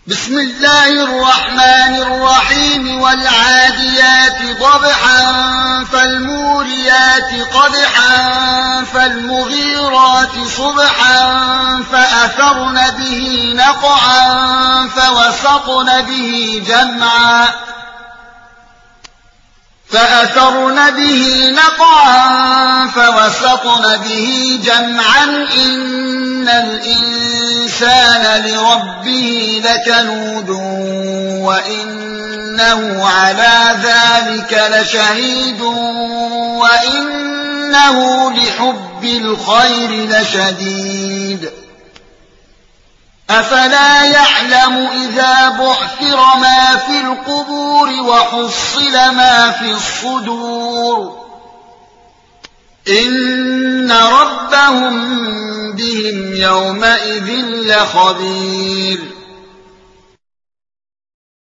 بسم الله الرحمن الرحيم والعاديات ضبحا فالموريات قدحا فالمغيرات صبحا فأثرن به نقعا فوسطن به جمعا إن الإنسان لربه لكنود وإنه على ذلك لشهيد وإنه لحب الخير لشديد أفلا يعلم إذا بعثر ما في القبور وحصل ما في الصدور إن ربهم بهم يومئذ لخبير